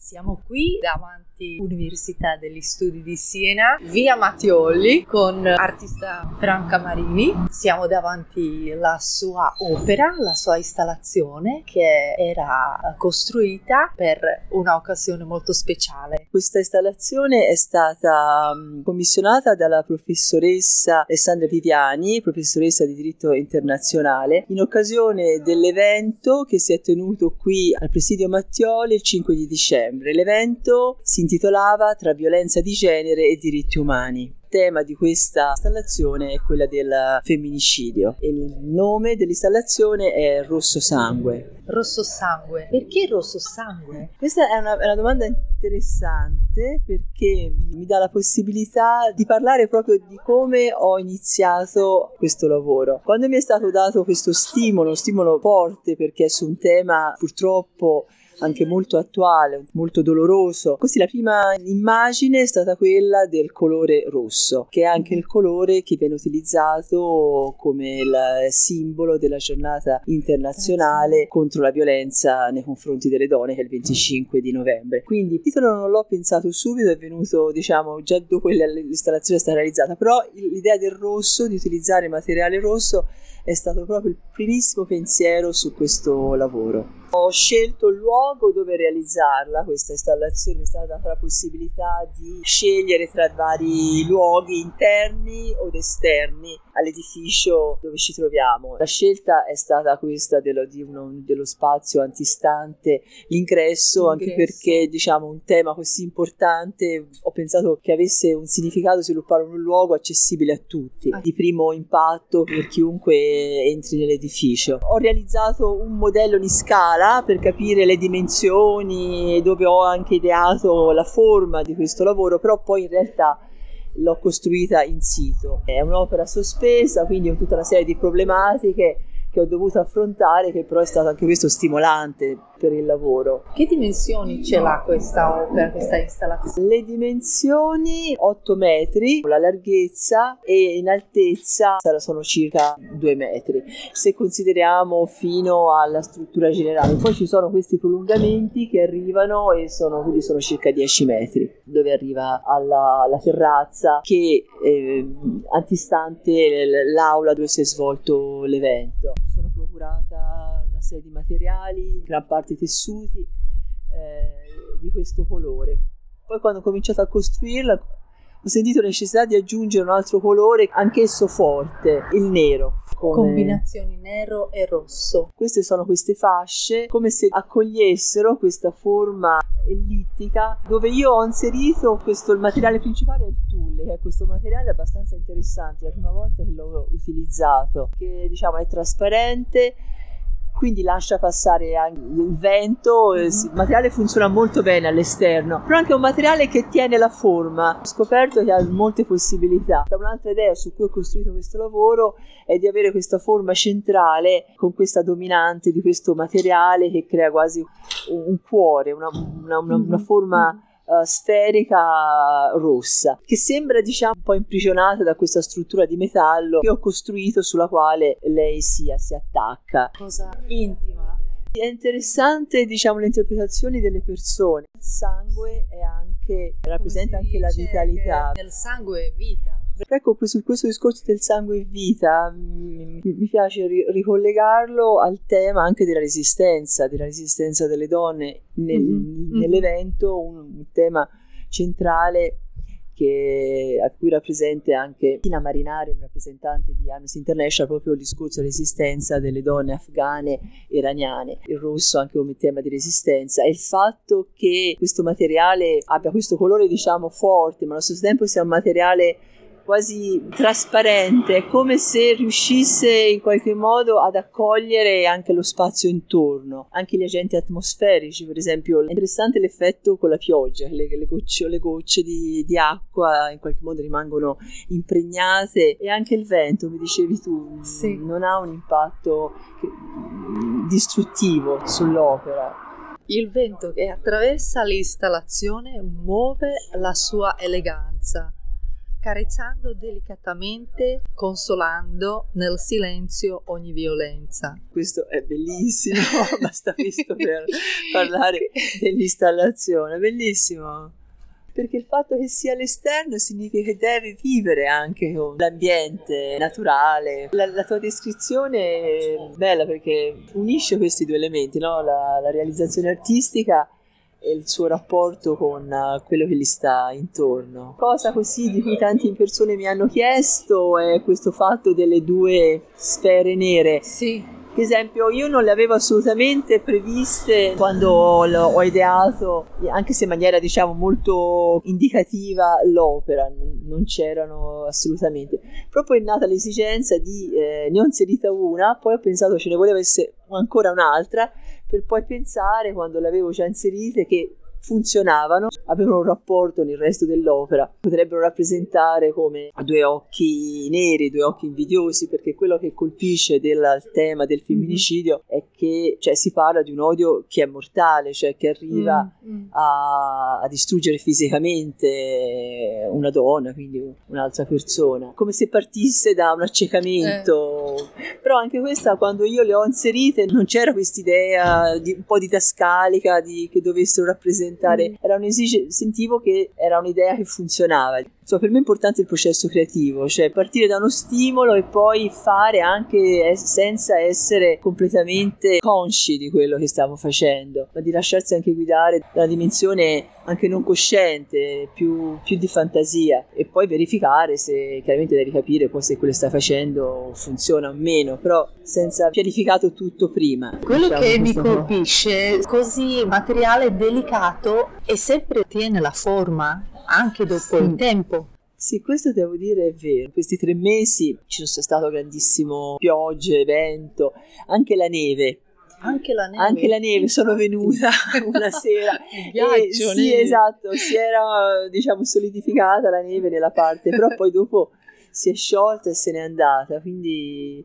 Siamo qui davanti all'Università degli Studi di Siena, via Mattioli, con l'artista Franca Marini. Siamo davanti alla sua opera, la sua installazione, che era costruita per un'occasione molto speciale. Questa installazione è stata commissionata dalla professoressa Alessandra Viviani, professoressa di diritto internazionale, in occasione dell'evento che si è tenuto qui al Presidio Mattioli il 5 di dicembre. L'evento si intitolava Tra violenza di genere e diritti umani. Il tema di questa installazione è quella del femminicidio. Il nome dell'installazione è Rosso Sangue. Rosso Sangue. Perché Rosso Sangue? Questa è una domanda interessante, perché mi dà la possibilità di parlare proprio di come ho iniziato questo lavoro. Quando mi è stato dato questo stimolo forte, perché è su un tema purtroppo anche molto attuale, molto doloroso. Così la prima immagine è stata quella del colore rosso, che è anche il colore che viene utilizzato come il simbolo della giornata internazionale contro la violenza nei confronti delle donne, che è il 25 di novembre. Quindi il titolo non l'ho pensato subito, è venuto già dopo l'installazione è stata realizzata, però l'idea del rosso, di utilizzare materiale rosso, è stato proprio il primissimo pensiero su questo lavoro. Ho scelto il luogo dove realizzarla, questa installazione mi è stata data la possibilità di scegliere tra vari luoghi interni o esterni all'edificio dove ci troviamo. La scelta è stata questa dello spazio antistante l'ingresso, anche perché un tema così importante ho pensato che avesse un significato sviluppare un luogo accessibile a tutti, di primo impatto per chiunque entri nell'edificio. Ho realizzato un modello in scala per capire le dimensioni, dove ho anche ideato la forma di questo lavoro, però poi in realtà l'ho costruita in situ. È un'opera sospesa, quindi ho tutta una serie di problematiche che ho dovuto affrontare, che però è stato anche questo stimolante per il lavoro. Che dimensioni ce l'ha questa opera, questa installazione? Le dimensioni 8 metri, la larghezza, e in altezza sono circa 2 metri, se consideriamo fino alla struttura generale. Poi ci sono questi prolungamenti che arrivano e sono circa 10 metri, dove arriva alla terrazza che antistante l'aula dove si è svolto l'evento. Sono procurata una serie di materiali, gran parte tessuti, di questo colore. Poi quando ho cominciato a costruirla ho sentito la necessità di aggiungere un altro colore, anch'esso forte, il nero. Combinazioni nero e rosso. Queste sono queste fasce, come se accogliessero questa forma ellittica, dove io ho inserito il materiale principale è il tulle, che è questo materiale abbastanza interessante, la prima volta che l'ho utilizzato, che è trasparente, quindi lascia passare il vento. Il materiale funziona molto bene all'esterno, però anche un materiale che tiene la forma. Ho scoperto che ha molte possibilità. Un'altra idea su cui ho costruito questo lavoro è di avere questa forma centrale con questa dominante di questo materiale che crea quasi un cuore, una forma sferica rossa, che sembra un po' imprigionata da questa struttura di metallo che ho costruito, sulla quale lei si attacca. Cosa intima. È interessante le interpretazioni delle persone. Il sangue rappresenta anche la vitalità. Nel sangue è vita. Ecco, su questo discorso del sangue e vita mi piace ricollegarlo al tema anche della resistenza delle donne nell'evento, un tema centrale a cui rappresenta anche Tina Marinari, un rappresentante di Amnesty International, proprio il discorso della resistenza delle donne afghane e iraniane. Il rosso anche come tema di resistenza, e il fatto che questo materiale abbia questo colore forte, ma allo stesso tempo sia un materiale quasi trasparente, è come se riuscisse in qualche modo ad accogliere anche lo spazio intorno, anche gli agenti atmosferici. Per esempio è interessante l'effetto con la pioggia, le gocce di acqua in qualche modo rimangono impregnate, e anche il vento, mi dicevi tu, sì, non ha un impatto distruttivo sull'opera. Il vento che attraversa l'installazione muove la sua eleganza, accarezzando delicatamente, consolando nel silenzio ogni violenza. Questo è bellissimo, basta questo per parlare dell'installazione, bellissimo. Perché il fatto che sia all'esterno significa che devi vivere anche con l'ambiente naturale. La tua descrizione è bella perché unisce questi due elementi, no? La realizzazione artistica e il suo rapporto con quello che gli sta intorno. Cosa così di cui tante persone mi hanno chiesto è questo fatto delle due sfere nere. Sì. Per esempio, io non le avevo assolutamente previste quando ho ideato, anche se in maniera diciamo molto indicativa, l'opera, non c'erano assolutamente. Proprio è nata l'esigenza ne ho inserita una, poi ho pensato ce ne voleva essere ancora un'altra, per poi pensare, quando le avevo già inserite, che funzionavano, avevano un rapporto nel resto dell'opera, potrebbero rappresentare come due occhi neri, due occhi invidiosi, perché quello che colpisce del tema del femminicidio è che si parla di un odio che è mortale, cioè che arriva a distruggere fisicamente una donna, quindi un'altra persona, come se partisse da un accecamento. Però anche questa, quando io le ho inserite, non c'era quest'idea di un po' didascalica che dovessero rappresentare. Sentivo che era un'idea che funzionava. Per me è importante il processo creativo, cioè partire da uno stimolo e poi fare anche senza essere completamente consci di quello che stiamo facendo, ma di lasciarsi anche guidare da una dimensione anche non cosciente, più di fantasia, e poi verificare se, chiaramente devi capire poi se quello che stai facendo funziona o meno, però senza pianificato tutto prima. Quello che mi colpisce, così materiale delicato e sempre tiene la forma anche dopo il tempo. Sì, questo devo dire è vero. Questi 3 mesi ci sono stato grandissimo piogge, vento, anche la neve. Anche la neve, sono venuta una sera Ghiaccio, sì, neve. Esatto, si era solidificata la neve nella parte, però poi dopo si è sciolta e se n'è andata, quindi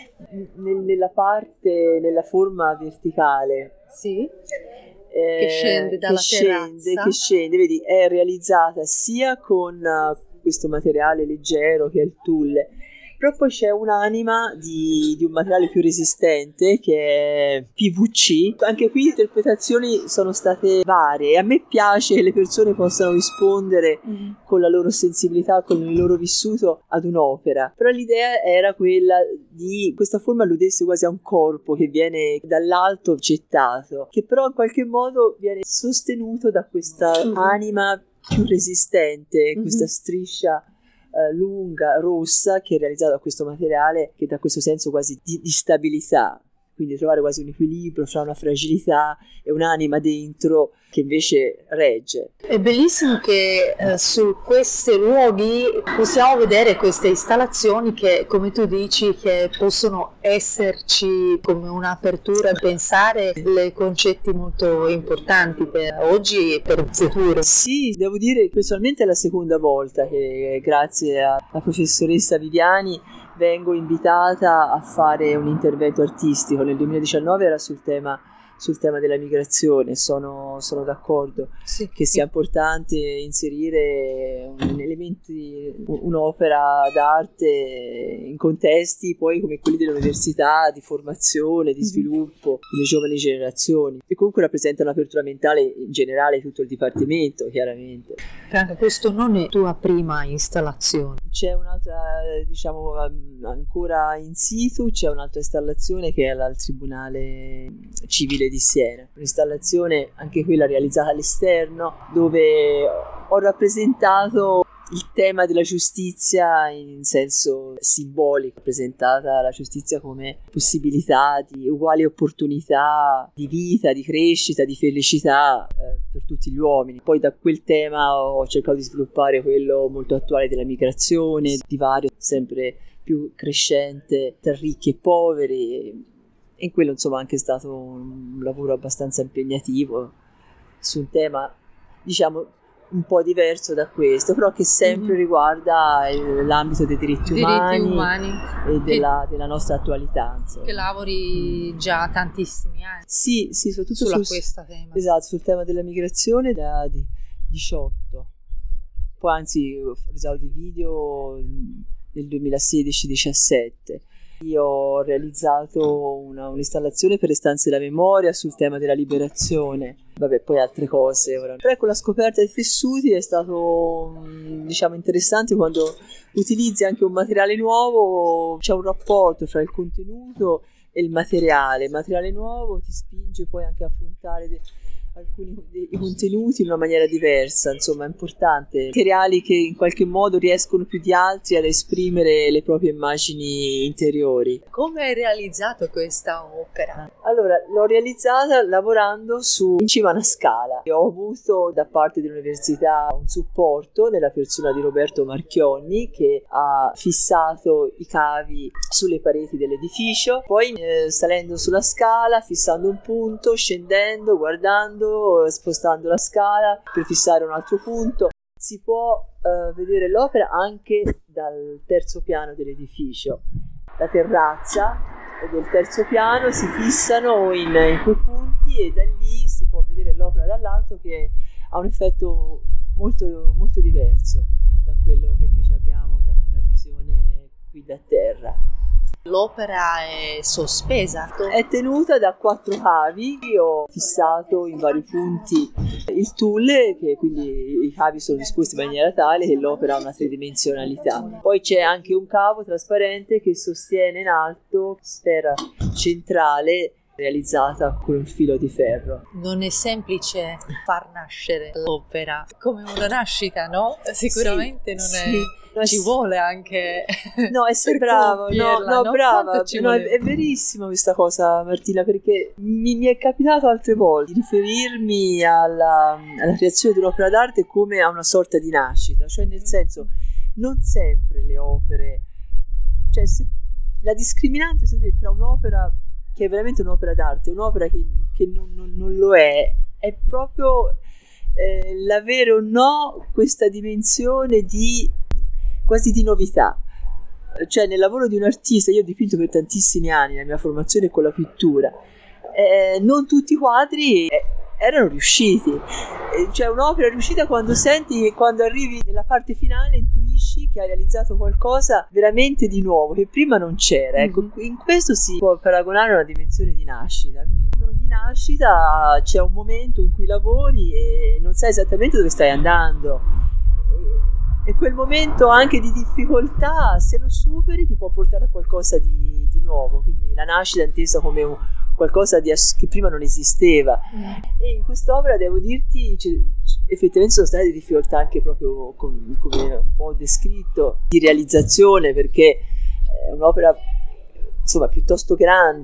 nella forma verticale. Sì. Che scende dalla terrazza. Che scende, vedi, è realizzata sia con questo materiale leggero che è il tulle, però poi c'è un'anima di un materiale più resistente che è PVC. Anche qui le interpretazioni sono state varie e a me piace che le persone possano rispondere con la loro sensibilità, con il loro vissuto ad un'opera, però l'idea era quella di questa forma alludesse quasi a un corpo che viene dall'alto gettato, che però in qualche modo viene sostenuto da questa anima più resistente, questa striscia lunga, rossa, che è realizzata da questo materiale che dà questo senso quasi di stabilità, quindi trovare quasi un equilibrio fra una fragilità e un'anima dentro che invece regge. È bellissimo che su questi luoghi possiamo vedere queste installazioni che, come tu dici, che possono esserci come un'apertura a pensare dei concetti molto importanti per oggi e per il futuro. Sì, devo dire personalmente è la seconda volta che grazie alla professoressa Viviani vengo invitata a fare un intervento artistico. Nel 2019 era sul tema della migrazione. Sono d'accordo che sia importante inserire un'opera d'arte in contesti poi come quelli dell'università, di formazione, di sviluppo delle giovani generazioni, e comunque rappresenta un'apertura mentale in generale tutto il dipartimento, chiaramente. Franca, questo non è tua prima installazione. C'è un'altra, ancora in situ, c'è un'altra installazione che è al Tribunale Civile di Siena, un'installazione anche quella realizzata all'esterno, dove ho rappresentato il tema della giustizia in senso simbolico, rappresentata la giustizia come possibilità di uguali opportunità di vita, di crescita, di felicità per tutti gli uomini. Poi da quel tema ho cercato di sviluppare quello molto attuale della migrazione, divario sempre più crescente tra ricchi e poveri, e in quello insomma anche stato un lavoro abbastanza impegnativo su un tema diciamo un po' diverso da questo, però che sempre riguarda l'ambito dei diritti umani e della nostra attualità, insomma. Che lavori già tantissimi anni. Sì, soprattutto su questo tema. Esatto, sul tema della migrazione da 18. poi anzi ho realizzato dei video nel 2016-17. Io ho realizzato un'installazione per le stanze della memoria sul tema della liberazione, vabbè, poi altre cose ora. Però con la scoperta dei tessuti è stato, diciamo, interessante quando utilizzi anche un materiale nuovo, c'è un rapporto fra il contenuto e il materiale nuovo ti spinge poi anche a affrontare alcuni dei contenuti in una maniera diversa, insomma è importante. Materiali che in qualche modo riescono più di altri ad esprimere le proprie immagini interiori. Come hai realizzato questa opera? Allora, l'ho realizzata lavorando in cima a una scala. Ho avuto da parte dell'università un supporto nella persona di Roberto Marchionni, che ha fissato i cavi sulle pareti dell'edificio, poi salendo sulla scala, fissando un punto, scendendo, guardando, spostando la scala per fissare un altro punto. Si può vedere l'opera anche dal terzo piano dell'edificio. La terrazza del terzo piano si fissano in quei punti e da lì si può vedere l'opera dall'alto, che ha un effetto molto, molto diverso da quello che invece abbiamo dalla visione qui da terra. L'opera è sospesa? È tenuta da 4 cavi. Io ho fissato in vari punti il tulle, che quindi i cavi sono disposti in maniera tale che l'opera ha una tridimensionalità. Poi c'è anche un cavo trasparente che sostiene in alto sfera centrale realizzata con un filo di ferro. Non è semplice far nascere l'opera come una nascita, no? Sicuramente sì, non è... Sì. Ci vuole anche... No, essere brava, no, brava, no, è verissima questa cosa, Martina, perché mi è capitato altre volte di riferirmi alla creazione di un'opera d'arte come a una sorta di nascita, cioè nel senso, non sempre le opere, cioè la discriminante tra un'opera che è veramente un'opera d'arte e un'opera che non lo è proprio l'avere o no questa dimensione quasi di novità. Cioè nel lavoro di un artista, io ho dipinto per tantissimi anni, la mia formazione è con la pittura, non tutti i quadri erano riusciti, cioè un'opera riuscita quando senti che quando arrivi nella parte finale intuisci che hai realizzato qualcosa veramente di nuovo che prima non c'era. Ecco, in questo si può paragonare a una dimensione di nascita. Quindi come ogni nascita c'è un momento in cui lavori e non sai esattamente dove stai andando. E quel momento anche di difficoltà, se lo superi, ti può portare a qualcosa di nuovo. Quindi la nascita è intesa come qualcosa che prima non esisteva. E in quest'opera, devo dirti, effettivamente sono state difficoltà anche proprio, come un po' descritto, di realizzazione, perché è un'opera insomma piuttosto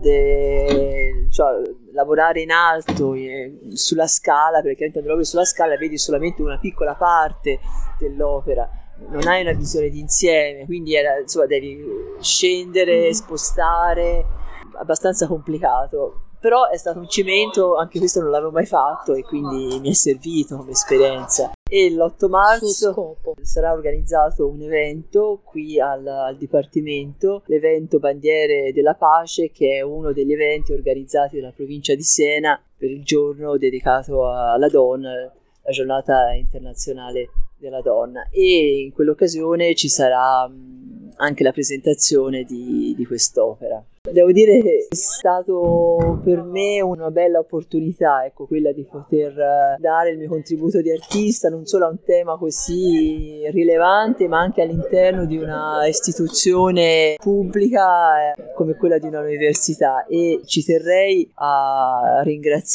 grande, cioè lavorare in alto sulla scala, perché quando lavori sulla scala vedi solamente una piccola parte dell'opera, non hai una visione d'insieme, quindi insomma devi scendere, spostare, abbastanza complicato. Però è stato un cimento, anche questo non l'avevo mai fatto e quindi mi è servito come esperienza. E l'8 marzo sarà organizzato un evento qui al Dipartimento, l'evento Bandiere della Pace, che è uno degli eventi organizzati dalla provincia di Siena per il giorno dedicato alla donna, la giornata internazionale della donna, e in quell'occasione ci sarà anche la presentazione di quest'opera. Devo dire che è stato per me una bella opportunità, ecco, quella di poter dare il mio contributo di artista non solo a un tema così rilevante, ma anche all'interno di una istituzione pubblica come quella di un'università. E ci terrei a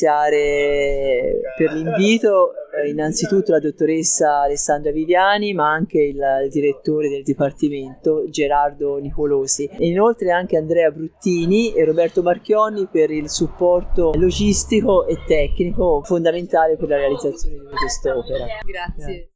ringraziare per l'invito innanzitutto la dottoressa Alessandra Viviani, ma anche il direttore del Dipartimento Gerardo Nicolosi, e inoltre anche Andrea Bruttini e Roberto Marchionni per il supporto logistico e tecnico fondamentale per la realizzazione di quest'opera. Grazie.